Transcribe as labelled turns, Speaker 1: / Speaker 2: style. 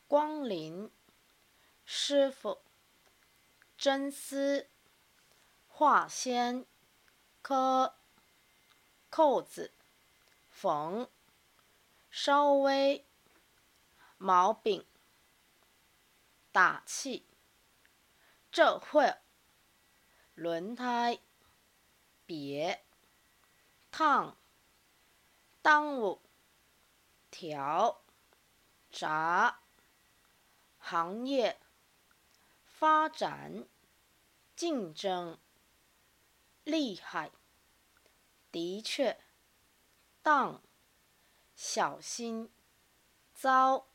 Speaker 1: 光临，师傅，真丝，画仙，科，扣子，缝，稍微，毛饼，打气，这会，轮胎，别，烫，耽误，调，炸，行业，发展，竞争，厉害，的确，当，小心，糟。